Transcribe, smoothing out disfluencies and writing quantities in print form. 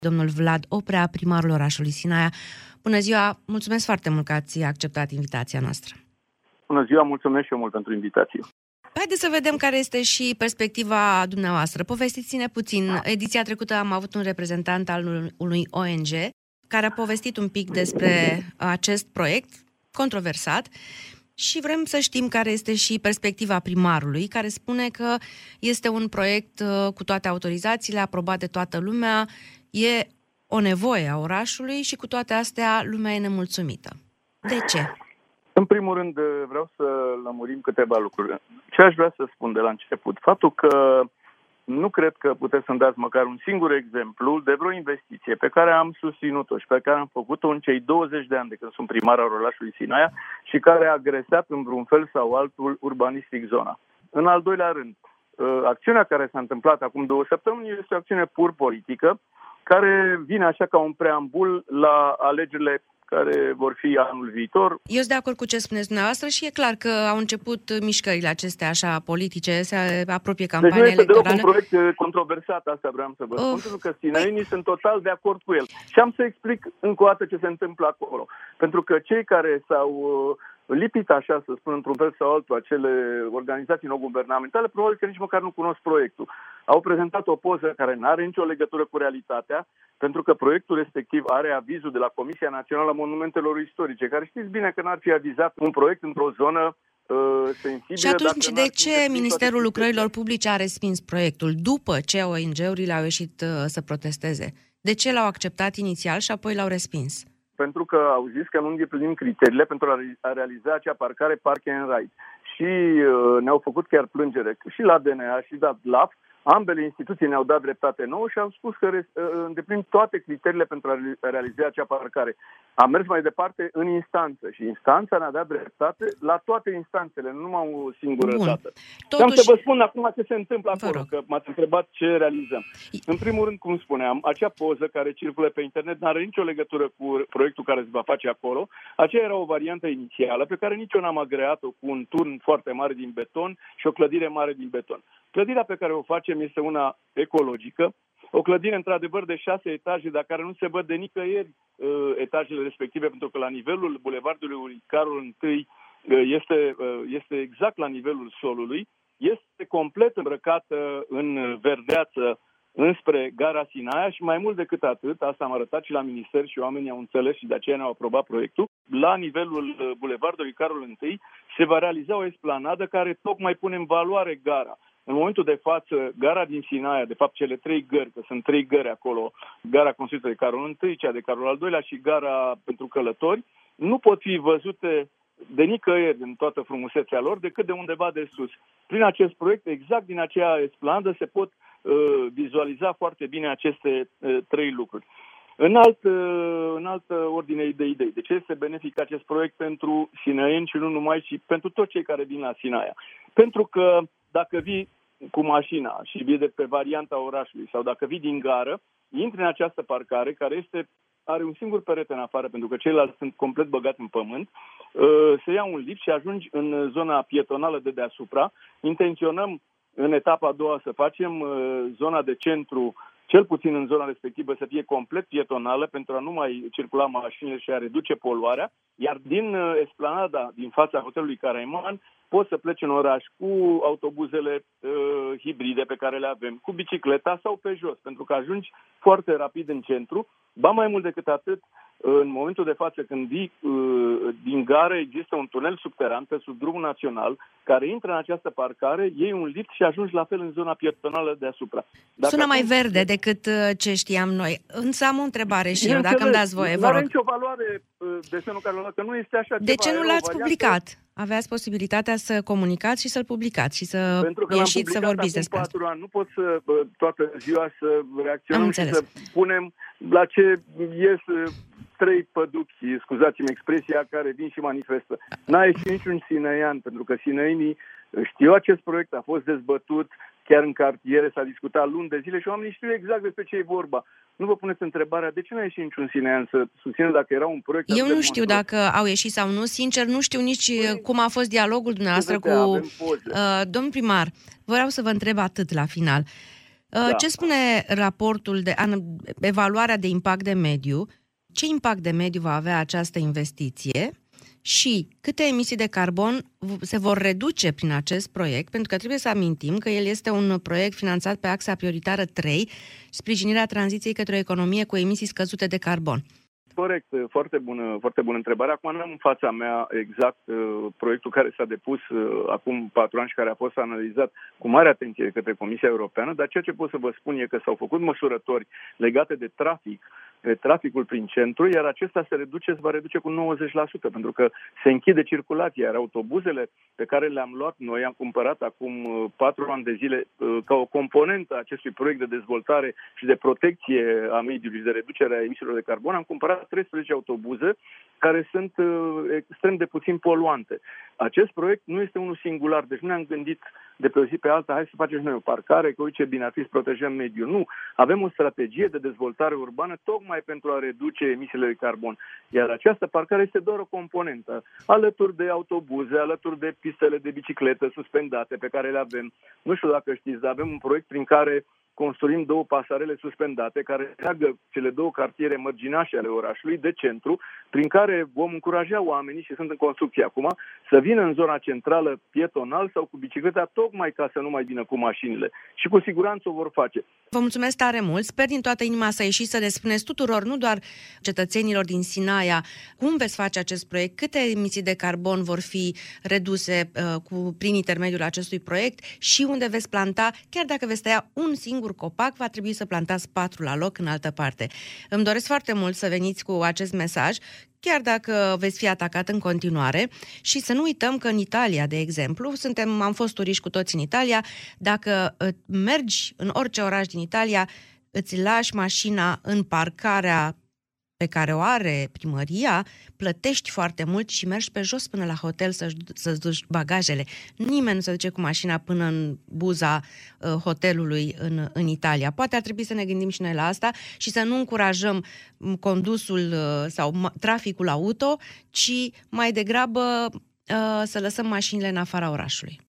Domnul Vlad Oprea, primarul orașului Sinaia. Bună ziua, mulțumesc foarte mult că ați acceptat invitația noastră. Bună ziua, mulțumesc și eu mult pentru invitație. Haideți să vedem care este și perspectiva dumneavoastră. Povestiți-ne puțin. Ediția trecută am avut un reprezentant al unui ONG care a povestit un pic despre acest proiect controversat și vrem să știm care este și perspectiva primarului, care spune că este un proiect cu toate autorizațiile, aprobat de toată lumea, e o nevoie a orașului și cu toate astea lumea e nemulțumită. De ce? În primul rând vreau să lămurim câteva lucruri. Ce aș vrea să spun de la început? Faptul că nu cred că puteți să-mi dați măcar un singur exemplu de vreo investiție pe care am susținut-o și pe care am făcut-o în cei 20 de ani de când sunt primar al orașului Sinaia și care a agresat în vreun fel sau altul urbanistic zona. În al doilea rând, acțiunea care s-a întâmplat acum 2 săptămâni este o acțiune pur politică care vine așa ca un preambul la alegerile care vor fi anul viitor. Eu sunt de acord cu ce spuneți dumneavoastră și e clar că au început mișcările acestea așa politice, se apropie campania electorală. Deci nu este deloc un proiect controversat, asta vreau să vă spun, pentru că sinaienii sunt total de acord cu el. Și am să explic încă o dată ce se întâmplă acolo. Pentru că cei care s-au lipit, așa să spun, într-un fel sau altul, acele organizații non-guvernamentale, probabil că nici măcar nu cunosc proiectul. Au prezentat o poză care nu are nicio legătură cu realitatea, pentru că proiectul respectiv are avizul de la Comisia Națională a Monumentelor Istorice, care știți bine că n-ar fi avizat un proiect într-o zonă sensibilă. Și atunci, de ce Ministerul Lucrărilor Publice a respins proiectul după ce ONG-urile au ieșit să protesteze? De ce l-au acceptat inițial și apoi l-au respins? Pentru că au zis că nu îndeplinim criteriile pentru a realiza acea parcare park and ride. Și ne-au făcut chiar plângere și la DNA și la LAF. Ambele instituții ne-au dat dreptate nouă și au spus că îndeplinim toate criteriile pentru a realiza acea parcare. Am mers mai departe în instanță și instanța ne-a dat dreptate la toate instanțele, nu numai o singură dată. Totuși... Am să vă spun acum ce se întâmplă acolo, că m-ați întrebat ce realizăm. În primul rând, cum spuneam, acea poză care circulă pe internet nu are nicio legătură cu proiectul care se va face acolo. Aceea era o variantă inițială pe care nici eu n-am agreat-o cu un turn foarte mare din beton și o clădire mare din beton. Clădirea pe care o facem este una ecologică, o clădire într-adevăr de 6 etaje, dar care nu se văd de nicăieri etajele respective, pentru că la nivelul bulevardului Carol I este exact la nivelul solului, este complet îmbrăcată în verdeață înspre gara Sinaia și mai mult decât atât, asta am arătat și la minister și oamenii au înțeles și de aceea ne-au aprobat proiectul, la nivelul bulevardului Carol I se va realiza o esplanadă care tocmai pune în valoare gara. În momentul de față, gara din Sinaia, de fapt cele 3 gări, că sunt 3 gări acolo, gara construită de Carol I, cea de Carol al II-lea și gara pentru călători, nu pot fi văzute de nicăieri în toată frumusețea lor, decât de undeva de sus. Prin acest proiect, exact din acea esplanadă, se pot vizualiza foarte bine aceste 3 lucruri. În altă ordine de idei, de ce este benefic acest proiect pentru sinaieni și nu numai, și pentru toți cei care vin la Sinaia? Pentru că dacă vii cu mașina și vii de pe varianta orașului sau dacă vii din gară, intri în această parcare care are un singur perete în afară, pentru că ceilalți sunt complet băgați în pământ, se ia un lift și ajungi în zona pietonală de deasupra. Intenționăm în etapa a doua să facem zona de centru, cel puțin în zona respectivă, să fie complet pietonală pentru a nu mai circula mașinile și a reduce poluarea, iar din esplanada, din fața hotelului Caraiman, poți să pleci în oraș cu autobuzele hibride pe care le avem, cu bicicleta sau pe jos, pentru că ajungi foarte rapid în centru. Ba mai mult decât atât, în momentul de față, când vii din gară, există un tunel subteran pe sub drumul național care intră în această parcare, iei un lift și ajungi la fel în zona pietonală deasupra. Sună mai verde decât ce știam noi. Însă am o întrebare și eu, dacă îmi dați voie, vă rog. Nu are nicio valoare desenul care că nu este așa ceva. De ce nu l-ați publicat? Aveați posibilitatea să comunicați și să-l publicați și să ieșiți să vorbiți despre asta. 4 ani. Nu pot să toată ziua să reacționăm și să punem la ce ies 3 păduchi, scuzați-mi expresia, care vin și manifestă. N-a ieșit niciun sinaian, pentru că sinaienii știu acest proiect, a fost dezbătut, chiar în cartiere s-a discutat luni de zile și oamenii știu exact despre ce e vorba. Nu vă puneți întrebarea de ce n-a ieșit niciun sinaian să susțină dacă era un proiect. Eu nu știu dacă au ieșit sau nu, sincer, nu știu nici cum a fost dialogul dumneavoastră cu domnul primar. Vreau să vă întreb atât la final. Da. Ce spune raportul de evaluarea de impact de mediu? Ce impact de mediu va avea această investiție? Și câte emisii de carbon se vor reduce prin acest proiect, pentru că trebuie să amintim că el este un proiect finanțat pe axa prioritară 3, sprijinirea tranziției către o economie cu emisii scăzute de carbon. Corect, foarte bună întrebare. Acum n-am în fața mea exact proiectul care s-a depus acum 4 ani și care a fost analizat cu mare atenție de către Comisia Europeană, dar ceea ce pot să vă spun e că s-au făcut măsurători legate de traficul prin centru, iar acesta se va reduce cu 90%, pentru că se închide circulația, iar autobuzele pe care le-am luat noi, am cumpărat acum 4 ani de zile ca o componentă a acestui proiect de dezvoltare și de protecție a mediului și de reducere a emisiilor de carbon, am cumpărat 13 autobuze care sunt extrem de puțin poluante. Acest proiect nu este unul singular, deci nu ne-am gândit de pe o zi pe alta, hai să facem și noi o parcare, că uite ce bine ar fi să protejăm mediul. Nu, avem o strategie de dezvoltare urbană tocmai pentru a reduce emisiile de carbon. Iar această parcare este doar o componentă, alături de autobuze, alături de pistele de bicicletă suspendate pe care le avem. Nu știu dacă știți, dar avem un proiect prin care construim 2 pasarele suspendate care leagă cele 2 cartiere mărginașe ale orașului de centru, prin care vom încuraja oamenii, și sunt în construcție acum, să vină în zona centrală pietonal sau cu bicicleta, tocmai ca să nu mai vină cu mașinile. Și cu siguranță o vor face. Vă mulțumesc tare mult. Sper din toată inima să ieșiți să le spuneți tuturor, nu doar cetățenilor din Sinaia, cum veți face acest proiect, câte emisii de carbon vor fi reduse prin intermediul acestui proiect și unde veți planta, chiar dacă veți tăia un singur copac, va trebui să plantați 4 la loc în altă parte. Îmi doresc foarte mult să veniți cu acest mesaj, chiar dacă veți fi atacat în continuare, și să nu uităm că în Italia, de exemplu, am fost turiști cu toți în Italia, dacă mergi în orice oraș din Italia, îți lași mașina în parcarea pe care o are primăria, plătești foarte mult și mergi pe jos până la hotel să-ți duci bagajele. Nimeni nu se duce cu mașina până în buza hotelului în Italia. Poate ar trebui să ne gândim și noi la asta și să nu încurajăm condusul sau traficul auto, ci mai degrabă să lăsăm mașinile în afara orașului.